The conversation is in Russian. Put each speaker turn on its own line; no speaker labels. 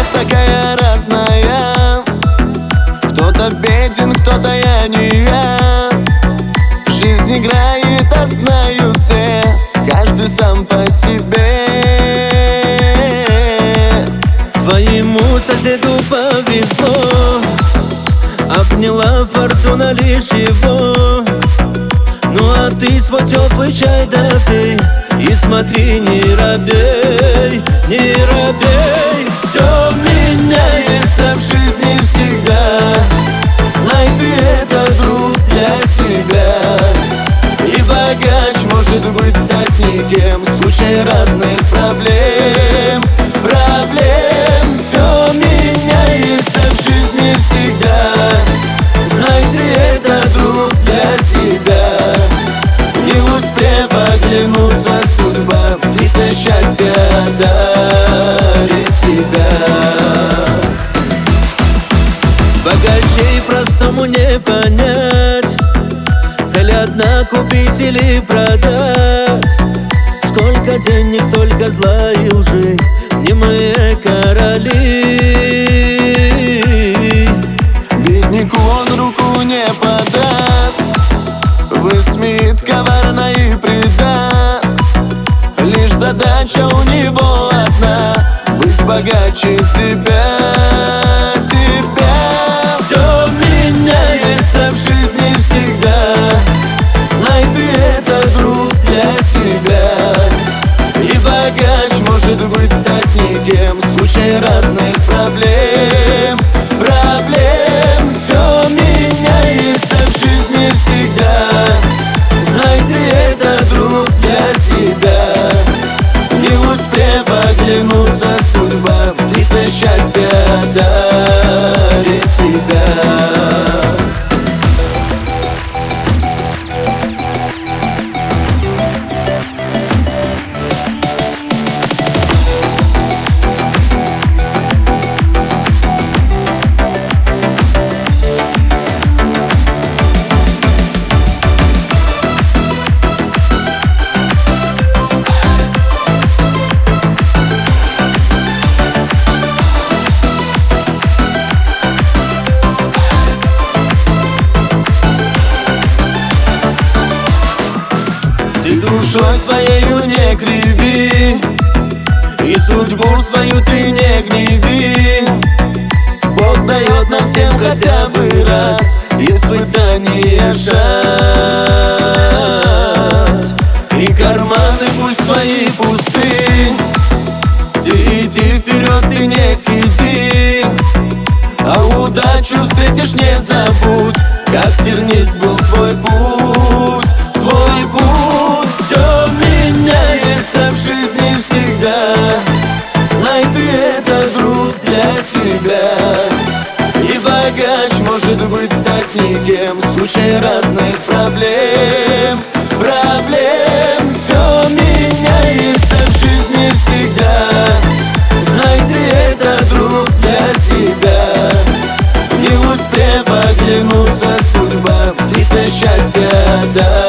всех такая разная. Кто-то беден, кто-то я не я. Жизнь играет, а знают все, каждый сам по себе.
Твоему соседу повезло, обняла фортуна лишь его. Ну а ты свой теплый чай допей и смотри, не робей, не робей.
Все меняется в жизни всегда, знай ты, это друг для себя. И богач может быть стать никем, в случае разных проблем. Все меняется в жизни всегда, знай ты, это друг для себя. Не успев оглянуться, судьба птица счастья дарит тебя.
Богачей простому не понять, цель одна — купить или продать. Сколько денег, столько зла и лжи, не мы короли.
Бедняку он руку не подаст, высмеет коварно и предаст. Лишь задача у него одна — быть богаче тебя. Все меняется в жизни всегда, знай ты, это друг для себя. И богач может быть стать никем, в случае разных проблем. Все меняется в жизни всегда, знай ты, это друг для себя. Не успев оглянуться, судьба птица счастья дарит тебя. Ты душой своею не криви, и судьбу свою ты не гневи. Бог дает нам всем хотя бы раз испытание, шанс. И карманы пусть твои пусты, ты иди вперед, ты не сиди. А удачу встретишь, не забудь, как тернист был твой путь, твой путь. Все меняется в жизни всегда, знай ты, это друг для себя. И богач может быть стать никем, в случае разных проблем. Все меняется в жизни всегда, знай ты, это друг для себя. Не успев оглянуться, судьба птица счастья дарит.